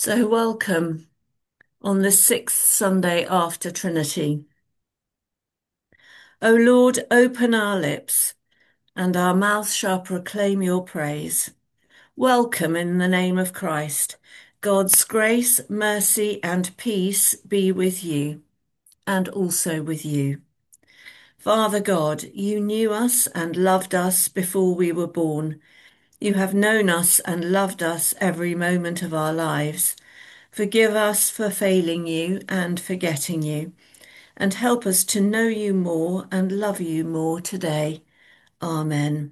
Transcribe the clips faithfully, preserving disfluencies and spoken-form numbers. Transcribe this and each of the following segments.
So, welcome on the sixth Sunday after Trinity. O Lord, open our lips, and our mouth shall proclaim your praise. Welcome in the name of Christ. God's grace, mercy, and peace be with you, and also with you. Father God, you knew us and loved us before we were born. You have known us and loved us every moment of our lives. Forgive us for failing you and forgetting you, and help us to know you more and love you more today. Amen.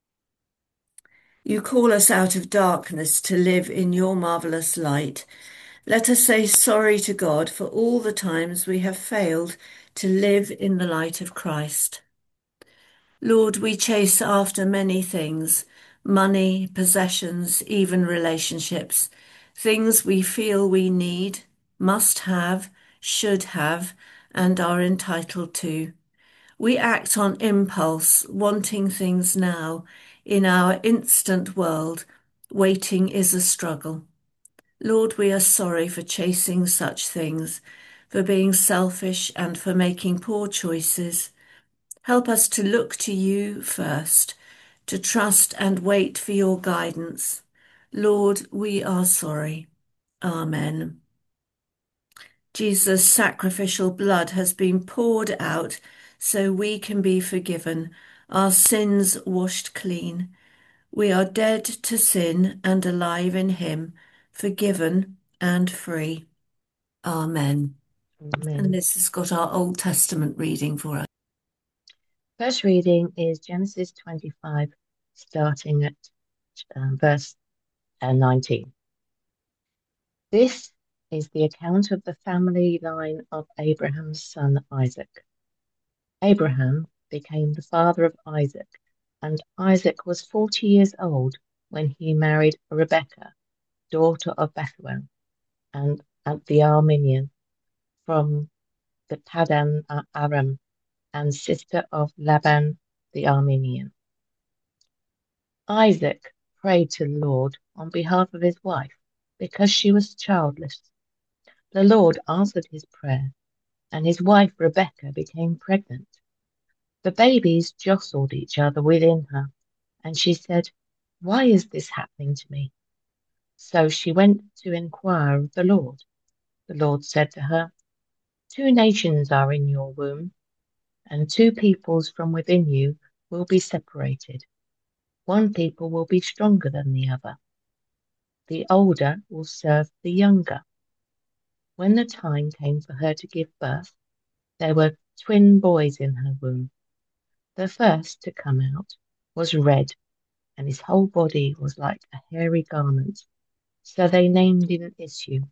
You call us out of darkness to live in your marvellous light. Let us say sorry to God for all the times we have failed to live in the light of Christ. Lord, we chase after many things, money, possessions, even relationships, things we feel we need, must have, should have, and are entitled to. We act on impulse, wanting things now. In our instant world, waiting is a struggle. Lord, we are sorry for chasing such things, for being selfish and for making poor choices. Help us to look to you first, to trust and wait for your guidance. Lord, we are sorry. Amen. Jesus' sacrificial blood has been poured out so we can be forgiven, our sins washed clean. We are dead to sin and alive in him, forgiven and free. Amen. And Amen. this has got our Old Testament reading for us. First reading is Genesis twenty-five, starting at um, verse uh, nineteen. This is the account of the family line of Abraham's son Isaac. Abraham became the father of Isaac, and Isaac was forty years old when he married Rebekah, daughter of Bethuel, and, and the Armenian from the Padan Aram, and sister of Laban the Armenian. Isaac prayed to the Lord on behalf of his wife because she was childless. The Lord answered his prayer, and his wife Rebekah became pregnant. The babies jostled each other within her, and she said, "Why is this happening to me?" So she went to inquire of the Lord. The Lord said to her, "Two nations are in your womb, and two peoples from within you will be separated. One people will be stronger than the other. The older will serve the younger." When the time came for her to give birth, there were twin boys in her womb. The first to come out was red, and his whole body was like a hairy garment. So they named him Esau.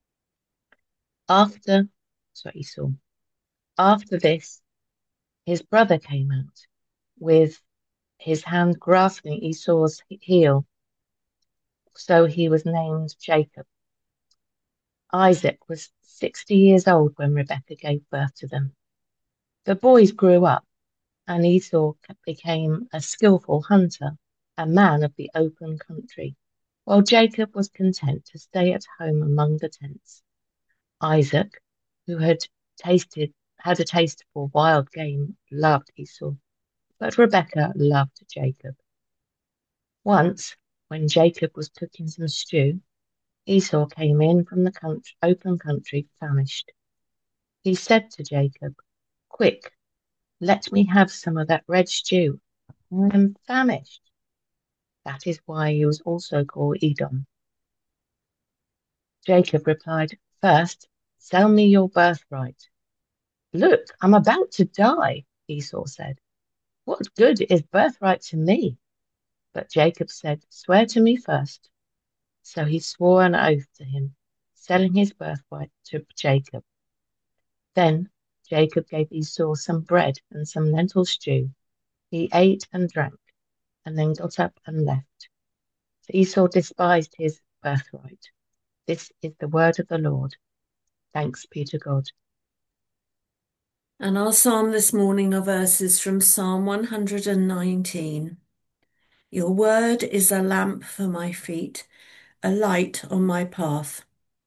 After, sorry, Esau. After this, his brother came out with his hand grasping Esau's heel. So he was named Jacob. Isaac was sixty years old when Rebekah gave birth to them. The boys grew up, and Esau became a skillful hunter, a man of the open country, while Jacob was content to stay at home among the tents. Isaac, who had tasted had a taste for wild game, loved Esau, but Rebekah loved Jacob. Once, when Jacob was cooking some stew, Esau came in from the country, open country famished. He said to Jacob, "Quick, let me have some of that red stew. I am famished." That is why he was also called Edom. Jacob replied, "First, sell me your birthright." "Look, I'm about to die," Esau said. "What good is birthright to me?" But Jacob said, "Swear to me first." So he swore an oath to him, selling his birthright to Jacob. Then Jacob gave Esau some bread and some lentil stew. He ate and drank, and then got up and left. So Esau despised his birthright. This is the word of the Lord. Thanks be to God. And our psalm this morning are verses from Psalm one hundred nineteen. Your word is a lamp for my feet, a light on my path.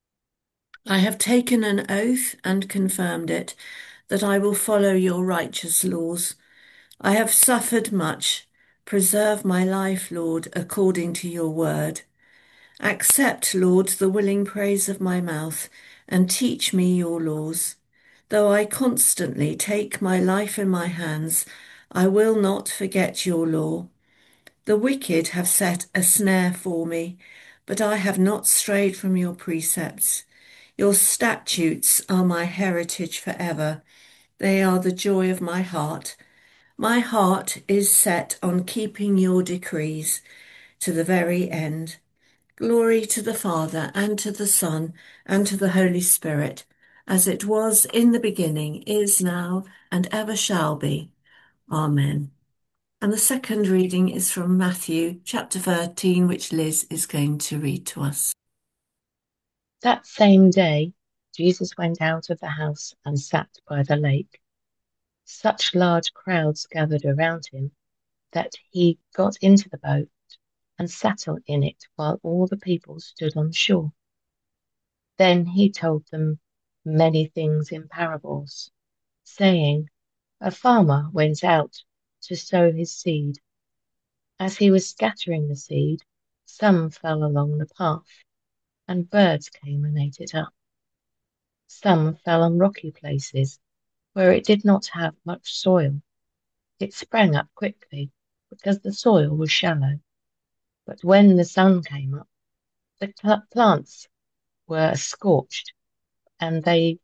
I have taken an oath and confirmed it, that I will follow your righteous laws. I have suffered much. Preserve my life, Lord, according to your word. Accept, Lord, the willing praise of my mouth, and teach me your laws. Though I constantly take my life in my hands, I will not forget your law. The wicked have set a snare for me, but I have not strayed from your precepts. Your statutes are my heritage forever. They are the joy of my heart. My heart is set on keeping your decrees to the very end. Glory to the Father, and to the Son, and to the Holy Spirit, as it was in the beginning, is now, and ever shall be. Amen. And the second reading is from Matthew chapter thirteen, which Liz is going to read to us. That same day, Jesus went out of the house and sat by the lake. Such large crowds gathered around him that he got into the boat and sat in it while all the people stood on shore. Then he told them many things in parables, saying, a farmer went out to sow his seed. As he was scattering the seed, some fell along the path, and birds came and ate it up. Some fell on rocky places, where it did not have much soil. It sprang up quickly, because the soil was shallow. But when the sun came up, the pl- plants were scorched, and they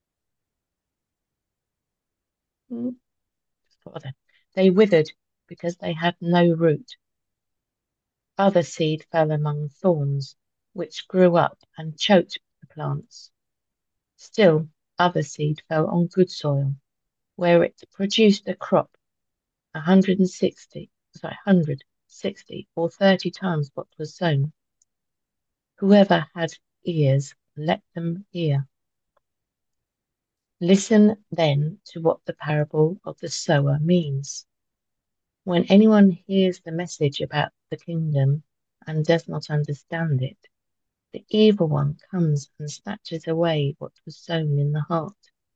mm, they withered because they had no root. Other seed fell among thorns, which grew up and choked the plants. Still, other seed fell on good soil, where it produced a crop a hundred and sixty, sorry, hundred, sixty, or thirty times what was sown. Whoever had ears, let them hear. Listen then to what the parable of the sower means. When anyone hears the message about the kingdom and does not understand it, the evil one comes and snatches away what was sown in the heart.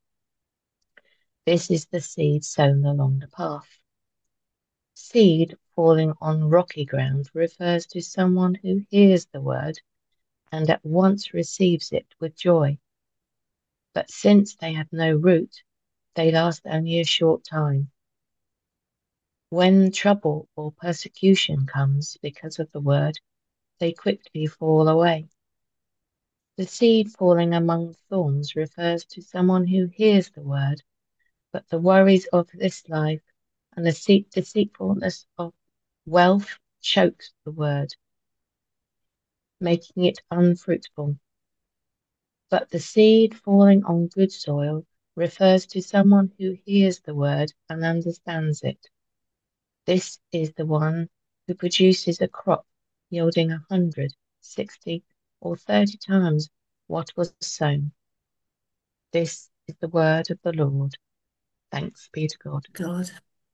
This is the seed sown along the path. Seed falling on rocky ground refers to someone who hears the word and at once receives it with joy. But since they have no root, they last only a short time. When trouble or persecution comes because of the word, they quickly fall away. The seed falling among thorns refers to someone who hears the word, but the worries of this life and the deceitfulness of wealth chokes the word, making it unfruitful. But the seed falling on good soil refers to someone who hears the word and understands it. This is the one who produces a crop yielding a hundred, sixty, or thirty times what was sown. This is the word of the Lord. Thanks be to God. God.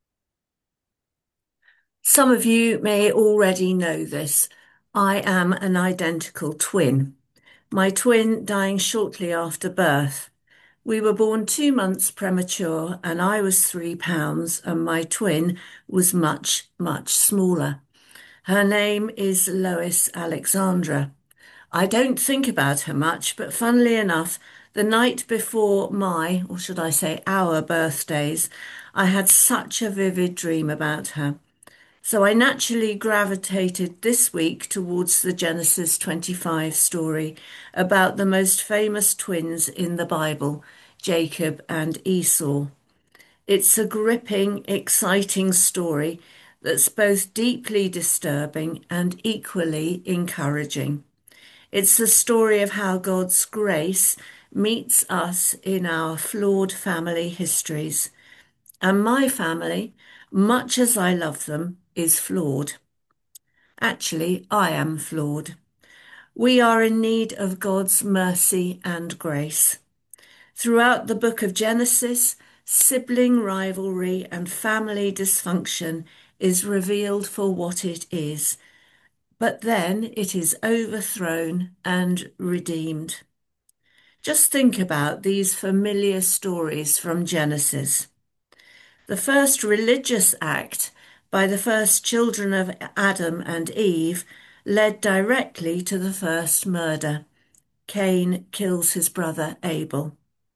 Some of you may already know this. I am an identical twin. My twin dying shortly after birth. We were born two months premature, and I was three pounds, and my twin was much, much smaller. Her name is Lois Alexandra. I don't think about her much, but funnily enough, the night before my, or should I say our birthdays, I had such a vivid dream about her. So I naturally gravitated this week towards the Genesis twenty-five story about the most famous twins in the Bible, Jacob and Esau. It's a gripping, exciting story that's both deeply disturbing and equally encouraging. It's the story of how God's grace meets us in our flawed family histories. And my family, much as I love them, is flawed. Actually, I am flawed. We are in need of God's mercy and grace. Throughout the book of Genesis, sibling rivalry and family dysfunction is revealed for what it is, but then it is overthrown and redeemed. Just think about these familiar stories from Genesis. The first religious act by the first children of Adam and Eve led directly to the first murder. Cain kills his brother Abel.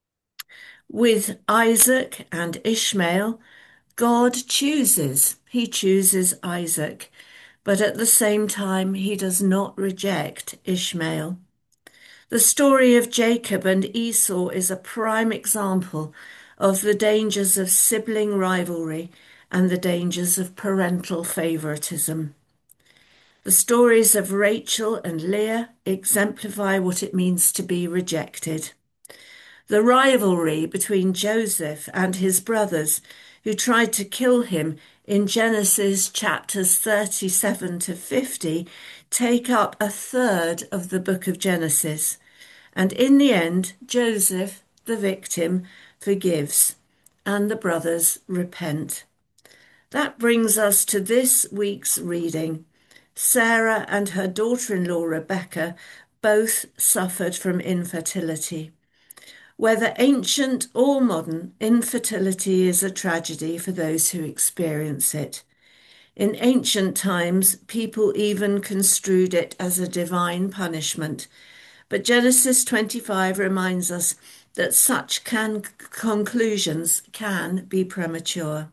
With Isaac and Ishmael, God chooses. He chooses Isaac, but at the same time, he does not reject Ishmael. The story of Jacob and Esau is a prime example of the dangers of sibling rivalry and the dangers of parental favoritism. The stories of Rachel and Leah exemplify what it means to be rejected. The rivalry between Joseph and his brothers, who tried to kill him in Genesis chapters thirty-seven to fifty, take up a third of the book of Genesis. And in the end, Joseph, the victim, forgives, and the brothers repent. That brings us to this week's reading. Sarah and her daughter-in-law Rebecca both suffered from infertility. Whether ancient or modern, infertility is a tragedy for those who experience it. In ancient times, people even construed it as a divine punishment. But Genesis twenty-five reminds us that such can, conclusions can be premature.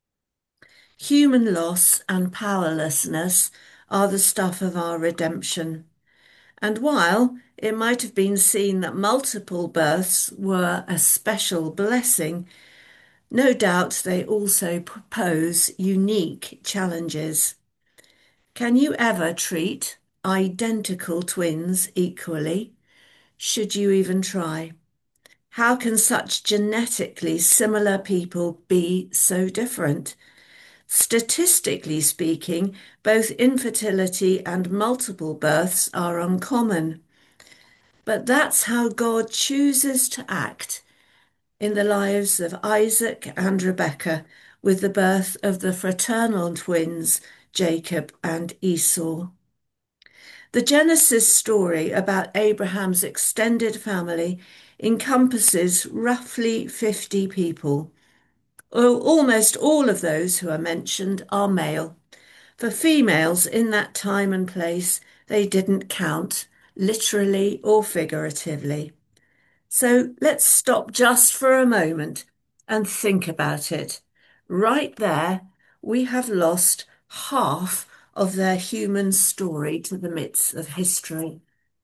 Human loss and powerlessness are the stuff of our redemption. And while it might have been seen that multiple births were a special blessing, no doubt they also pose unique challenges. Can you ever treat identical twins equally? Should you even try? How can such genetically similar people be so different? Statistically speaking, both infertility and multiple births are uncommon. But that's how God chooses to act in the lives of Isaac and Rebekah with the birth of the fraternal twins, Jacob and Esau. The Genesis story about Abraham's extended family encompasses roughly fifty people. Oh, almost all of those who are mentioned are male. For females in that time and place, they didn't count, literally or figuratively. So let's stop just for a moment and think about it. Right there, we have lost half of their human story to the midst of history.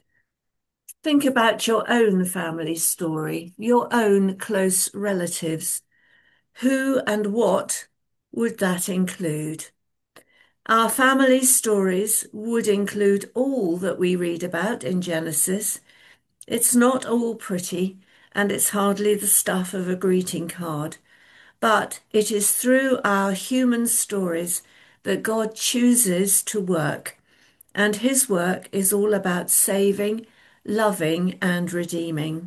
Think about your own family story, your own close relatives. Who and what would that include? Our family stories would include all that we read about in Genesis. It's not all pretty, and it's hardly the stuff of a greeting card, but it is through our human stories that God chooses to work, and his work is all about saving, loving, and redeeming.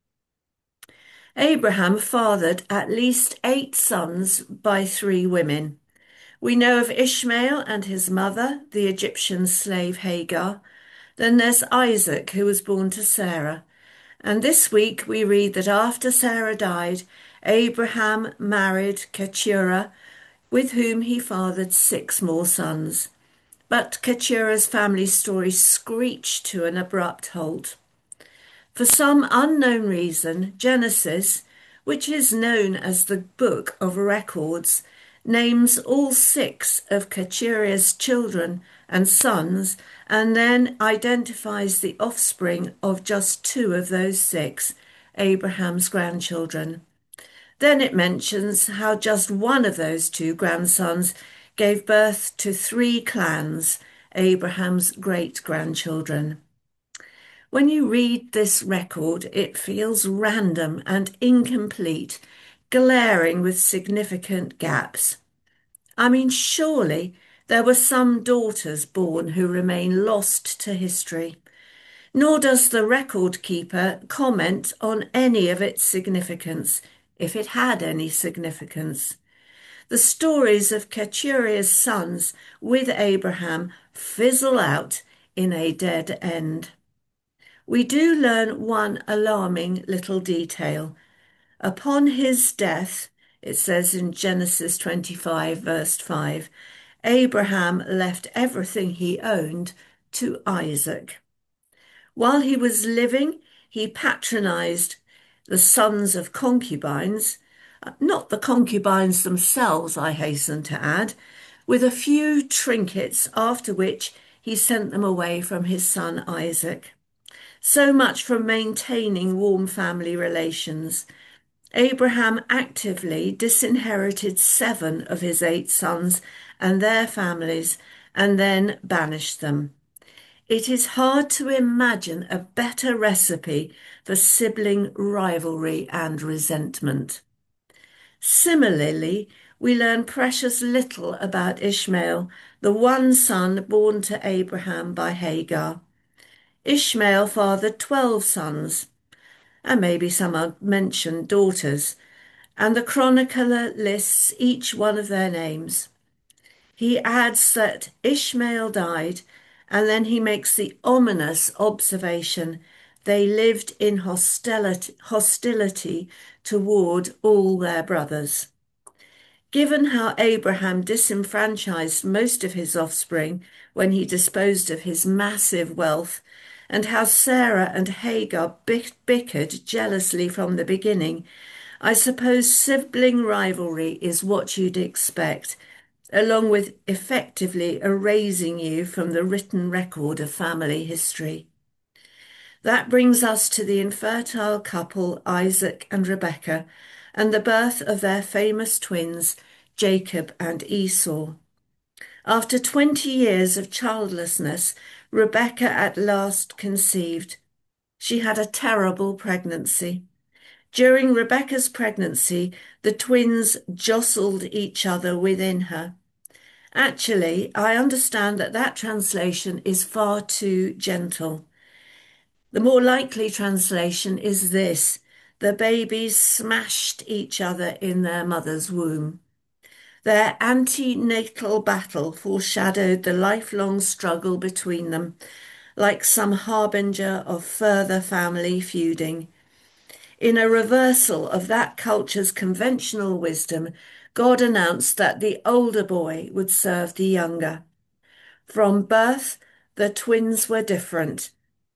Abraham fathered at least eight sons by three women. We know of Ishmael and his mother, the Egyptian slave Hagar. Then there's Isaac, who was born to Sarah. And this week we read that after Sarah died, Abraham married Keturah, with whom he fathered six more sons. But Keturah's family story screeched to an abrupt halt. For some unknown reason, Genesis, which is known as the Book of Records, names all six of Keturah's children and sons, and then identifies the offspring of just two of those six, Abraham's grandchildren. Then it mentions how just one of those two grandsons gave birth to three clans, Abraham's great-grandchildren. When you read this record, it feels random and incomplete, glaring with significant gaps. I mean, surely there were some daughters born who remain lost to history. Nor does the record keeper comment on any of its significance, if it had any significance. The stories of Keturah's sons with Abraham fizzle out in a dead end. we do learn one alarming little detail. Upon his death, it says in Genesis twenty-five, verse five, Abraham left everything he owned to Isaac. While he was living, he patronized the sons of concubines, uh, not the concubines themselves, I hasten to add, with a few trinkets, after which he sent them away from his son Isaac. So much for maintaining warm family relations. Abraham actively disinherited seven of his eight sons and their families and then banished them. It is hard to imagine a better recipe for sibling rivalry and resentment. Similarly, we learn precious little about Ishmael, the one son born to Abraham by Hagar. Ishmael fathered twelve sons, and maybe some unmentioned daughters, and the chronicler lists each one of their names. He adds that Ishmael died, and then he makes the ominous observation they lived in hostility, hostility toward all their brothers. Given how Abraham disenfranchised most of his offspring when he disposed of his massive wealth, and how Sarah and Hagar bickered jealously from the beginning, I suppose sibling rivalry is what you'd expect, along with effectively erasing you from the written record of family history. That brings us to the infertile couple Isaac and Rebekah and the birth of their famous twins, Jacob and Esau. After twenty years of childlessness, Rebekah at last conceived. She had a terrible pregnancy. During Rebekah's pregnancy, the twins jostled each other within her. Actually, I understand that that translation is far too gentle. The more likely translation is this: the babies smashed each other in their mother's womb. Their antenatal battle foreshadowed the lifelong struggle between them, like some harbinger of further family feuding. In a reversal of that culture's conventional wisdom, God announced that the older boy would serve the younger. From birth, the twins were different.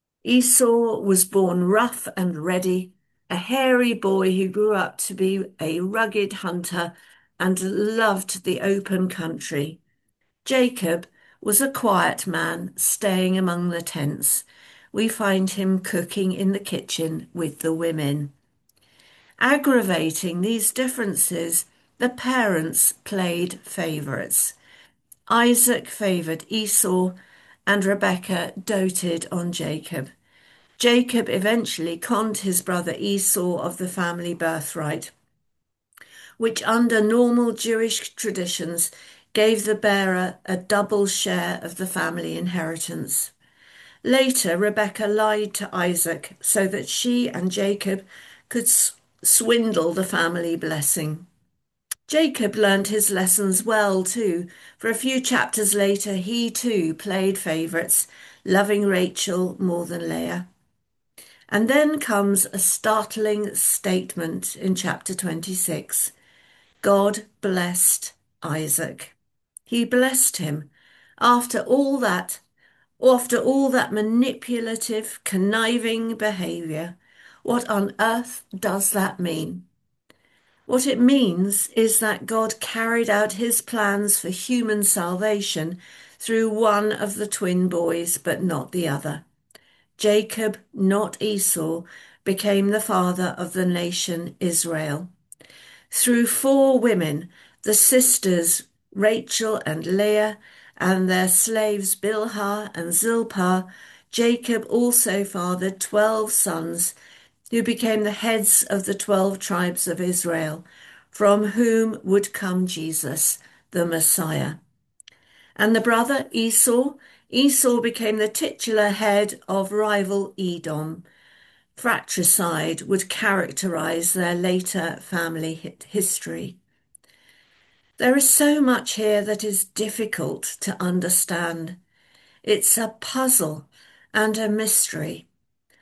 Esau was born rough and ready, a hairy boy who grew up to be a rugged hunter and loved the open country. Jacob was a quiet man staying among the tents. We find him cooking in the kitchen with the women. Aggravating these differences, the parents played favourites. Isaac favoured Esau, and Rebekah doted on Jacob. Jacob eventually conned his brother Esau of the family birthright, which under normal Jewish traditions gave the bearer a double share of the family inheritance. Later, Rebekah lied to Isaac so that she and Jacob could s- swindle the family blessing. Jacob learned his lessons well too, for a few chapters later he too played favourites, loving Rachel more than Leah. And then comes a startling statement in chapter twenty-six. God blessed Isaac. He blessed him. After all that, after all that manipulative, conniving behaviour, what on earth does that mean? What it means is that God carried out his plans for human salvation through one of the twin boys, but not the other. Jacob, not Esau, became the father of the nation Israel. Through four women, the sisters Rachel and Leah, and their slaves Bilhah and Zilpah, Jacob also fathered twelve sons, who became the heads of the twelve tribes of Israel, from whom would come Jesus, the Messiah. And the brother Esau, Esau became the titular head of rival Edom. Fratricide would characterize their later family history. There is so much here that is difficult to understand. It's a puzzle and a mystery.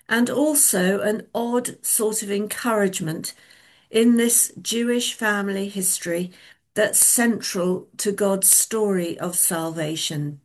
and also an odd sort of encouragement in this Jewish family history that's central to God's story of salvation.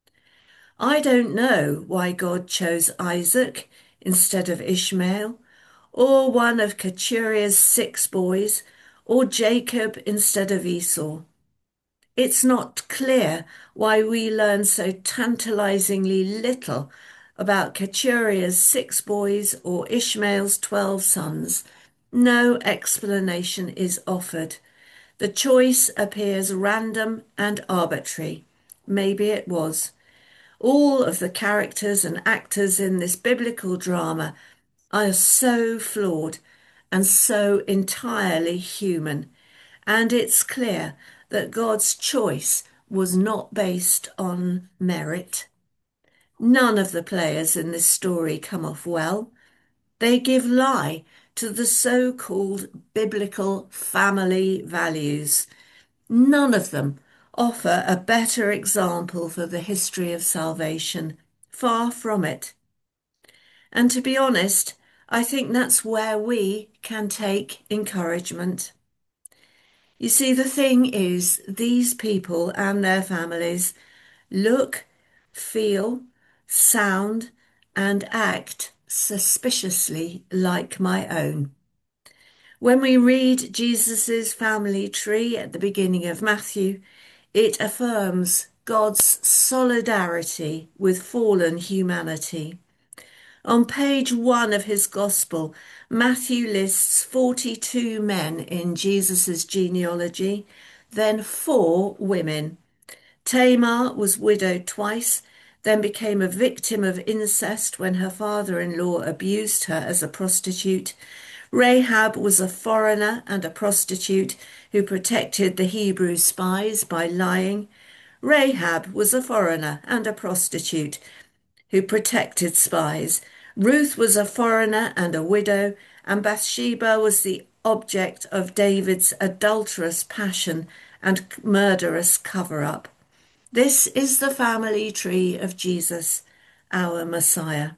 I don't know why God chose Isaac instead of Ishmael, or one of Keturah's six boys, or Jacob instead of Esau. It's not clear why we learn so tantalizingly little about Keturah's six boys or Ishmael's twelve sons. No explanation is offered. The choice appears random and arbitrary. Maybe it was. All of the characters and actors in this biblical drama are so flawed and so entirely human. And it's clear that God's choice was not based on merit. None of the players in this story come off well. They give lie to the so-called biblical family values. None of them offer a better example for the history of salvation. Far from it. And to be honest, I think that's where we can take encouragement. You see, the thing is, these people and their families look, feel, sound, and act suspiciously like my own. When we read Jesus's family tree at the beginning of Matthew, it affirms God's solidarity with fallen humanity. On page one of his gospel, Matthew lists forty-two men in Jesus' genealogy, then four women. Tamar was widowed twice, then became a victim of incest when her father-in-law abused her as a prostitute. Rahab was a foreigner and a prostitute who protected the Hebrew spies by lying. Rahab was a foreigner and a prostitute who protected spies. Ruth was a foreigner and a widow, and Bathsheba was the object of David's adulterous passion and murderous cover-up. This is the family tree of Jesus, our Messiah.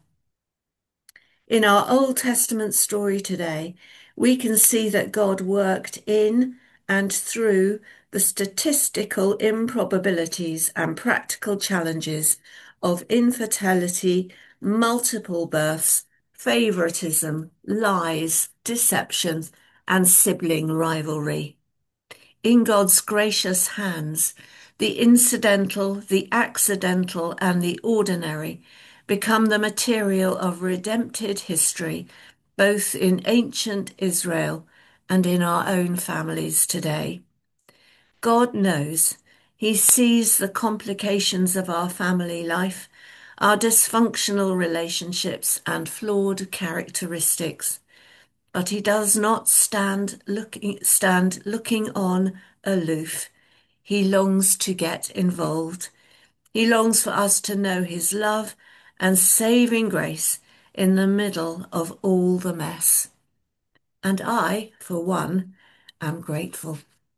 In our Old Testament story today, we can see that God worked in and through the statistical improbabilities and practical challenges of infertility, multiple births, favoritism, lies, deception, and sibling rivalry. In God's gracious hands, the incidental, the accidental, and the ordinary become the material of redempted history, both in ancient Israel and in our own families today. God knows. He sees the complications of our family life, our dysfunctional relationships, and flawed characteristics. But he does not stand looking, stand looking on aloof. He longs to get involved. He longs for us to know his love and saving grace in the middle of all the mess. And I, for one, am grateful.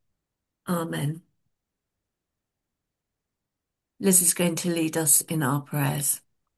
Amen. Liz is going to lead us in our prayers.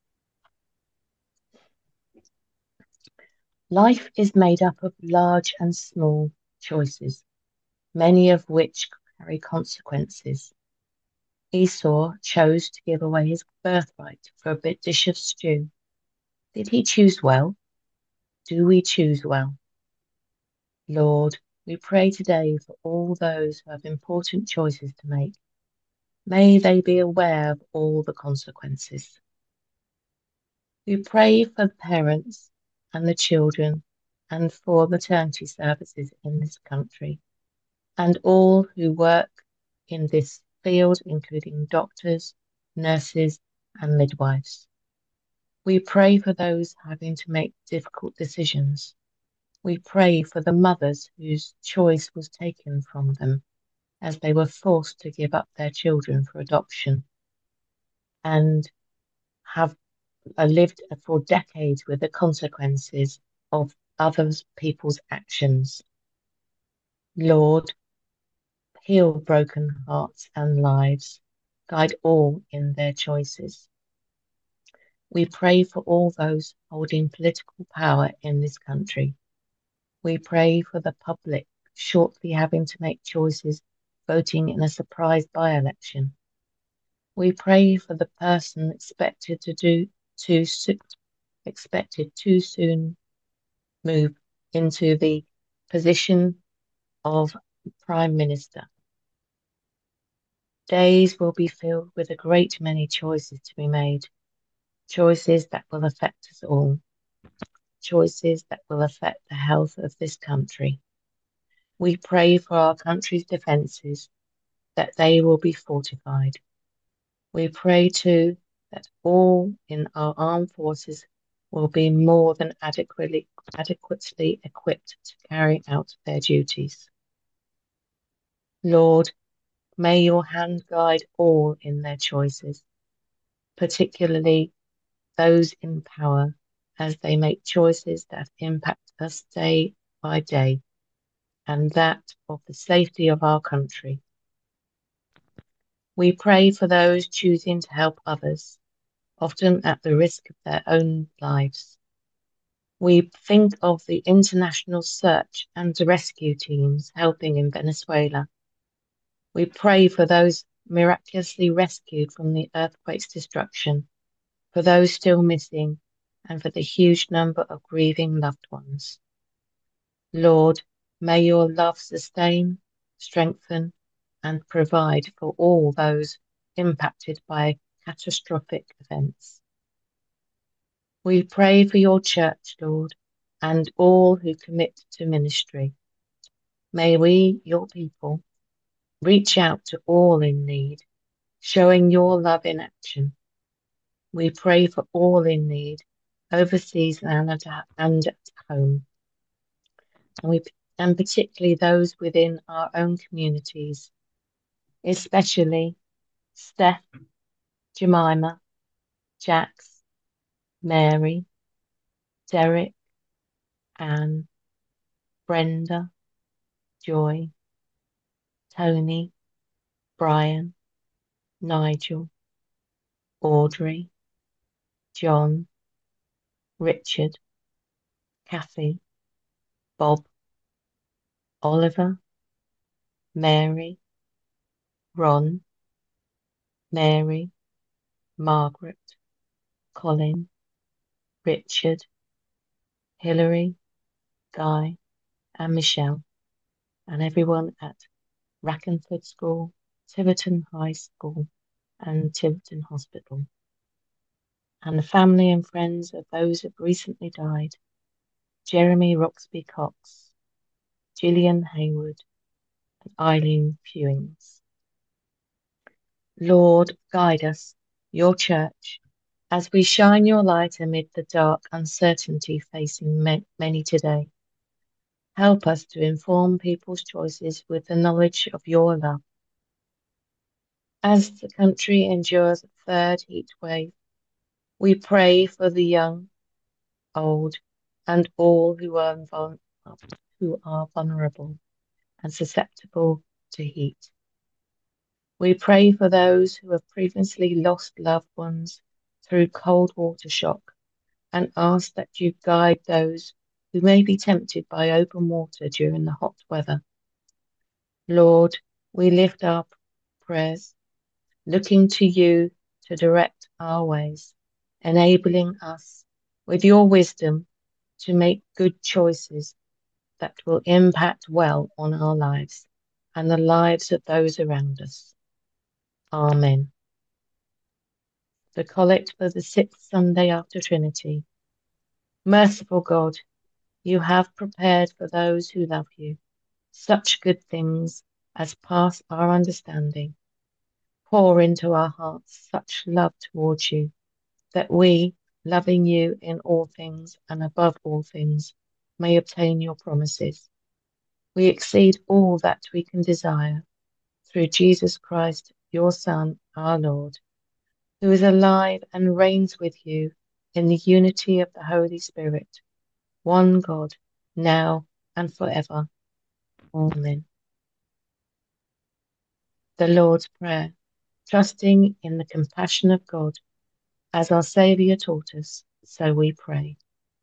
Life is made up of large and small choices, many of which carry consequences. Esau chose to give away his birthright for a bit dish of stew. Did he choose well? Do we choose well? Lord, we pray today for all those who have important choices to make. May they be aware of all the consequences. We pray for the parents and the children and for maternity services in this country and all who work in this field, including doctors, nurses, and midwives. We pray for those having to make difficult decisions. We pray for the mothers whose choice was taken from them as they were forced to give up their children for adoption and have uh, lived for decades with the consequences of other people's actions. Lord, heal broken hearts and lives, guide all in their choices. We pray for all those holding political power in this country. We pray for the public shortly having to make choices voting in a surprise by-election. We pray for the person expected to do too so- expected too soon move into the position of Prime Minister. Days will be filled with a great many choices to be made, choices that will affect us all, choices that will affect the health of this country. We pray for our country's defences, that they will be fortified. We pray too that all in our armed forces will be more than adequately, adequately equipped to carry out their duties. Lord, may your hand guide all in their choices, particularly those in power, as they make choices that impact us day by day and that of the safety of our country. We pray for those choosing to help others, often at the risk of their own lives. We think of the international search and rescue teams helping in Venezuela. We pray for those miraculously rescued from the earthquake's destruction, for those still missing, and for the huge number of grieving loved ones. Lord, may your love sustain, strengthen, and provide for all those impacted by catastrophic events. We pray for your church, Lord, and all who commit to ministry. May we, your people, reach out to all in need, showing your love in action. We pray for all in need, overseas and at, and at home, and, we, and particularly those within our own communities, especially Steph, Jemima, Jax, Mary, Derek, Anne, Brenda, Joy, Tony, Brian, Nigel, Audrey, John, Richard, Kathy, Bob, Oliver, Mary, Ron, Mary, Margaret, Colin, Richard, Hilary, Guy, and Michelle, and everyone at Rackenford School, Tiverton High School, and Tiverton Hospital, and the family and friends of those who have recently died: Jeremy Roxby Cox, Gillian Hayward, and Eileen Fewings. Lord, guide us, your church, as we shine your light amid the dark uncertainty facing many today. Help us to inform people's choices with the knowledge of your love. As the country endures a third heat wave, we pray for the young, old, and all who are, invul- who are vulnerable and susceptible to heat. We pray for those who have previously lost loved ones through cold water shock and ask that you guide those who may be tempted by open water during the hot weather. Lord, we lift our prayers, looking to you to direct our ways, enabling us with your wisdom to make good choices that will impact well on our lives and the lives of those around us. Amen. The Collect for the sixth Sunday after Trinity. Merciful God, you have prepared for those who love you such good things as pass our understanding. Pour into our hearts such love towards you, that we, loving you in all things and above all things, may obtain your promises. We exceed all that we can desire through Jesus Christ, your Son, our Lord, who is alive and reigns with you in the unity of the Holy Spirit, one God, now and forever. Amen. The Lord's Prayer. Trusting in the compassion of God, As our Saviour taught us, so we pray.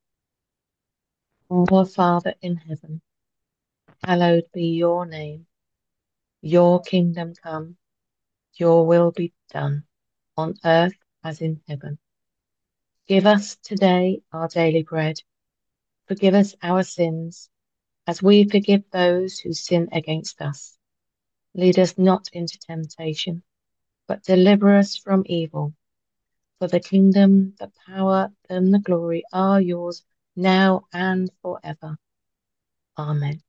Our Father in heaven, hallowed be your name. Your kingdom come, your will be done, on earth as in heaven. Give us today our daily bread. Forgive us our sins, as we forgive those who sin against us. Lead us not into temptation, but deliver us from evil. For the kingdom, the power, and the glory are yours now and forever. Amen.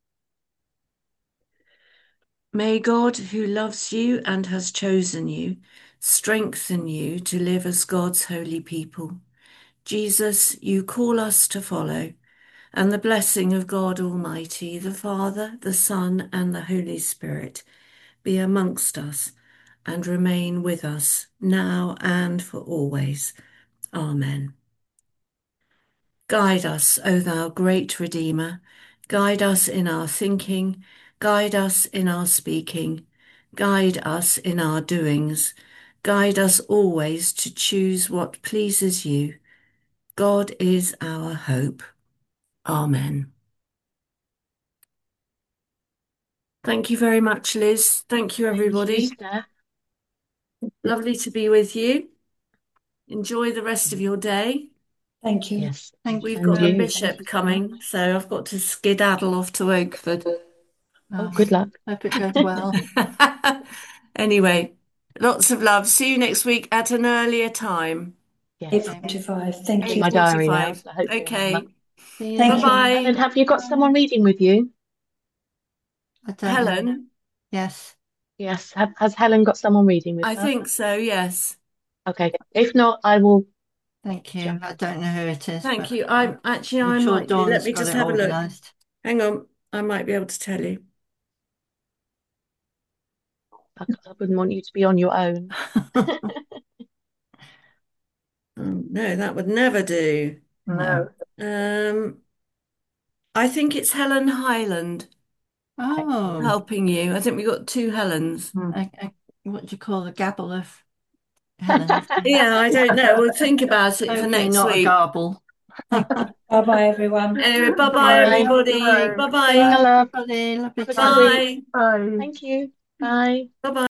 May God, who loves you and has chosen you, strengthen you to live as God's holy people. Jesus, you call us to follow, and the blessing of God Almighty, the Father, the Son, and the Holy Spirit be amongst us and remain with us now and for always. Amen. Guide us, O thou great Redeemer. Guide us in our thinking. Guide us in our speaking. Guide us in our doings. Guide us always to choose what pleases you. God is our hope. Amen. Thank you very much, Liz. Thank you, Thank you, everybody. Steph. Lovely to be with you. Enjoy the rest of your day. Thank you. Yes, Thank We've you. and got a you. Thank bishop you so much. coming, so I've got to skedaddle off to Oakford. Oh, Oh, good luck. hope it goes well. Anyway, lots of love. See you next week at an earlier time. Yes, Okay. I've eight forty-five. Thank got you. my diary now, eight forty-five. so hopefully I'll remember. Okay. See you Thank then. you. Bye-bye. Helen, have you got someone reading with you? I don't know. Helen, Yes. Yes. Have, has Helen got someone reading with I her? think so, yes. Okay. If not, I will Thank you. jump I in. don't know who it is, Thank but you. I'm actually, I'm I sure might do. Let Dawn's me got just it have a look. organised. Hang on. I might be able to tell you. I, I wouldn't want you to be on your own. Oh, no, that would never do. No. Um, I think it's Helen Highland Oh, Excellent. helping you. I think we got two Helens. I, I, what do you call the gabble of Helen? Yeah, I don't know. We'll think about it for Hopefully next not a week. garble. Bye bye, everyone. Anyway, bye-bye, Bye. everybody. Bye, Bye-bye. Bye, love. everybody. Lovely Have a to good see week. you. Bye. Thank you. Bye. Bye-bye.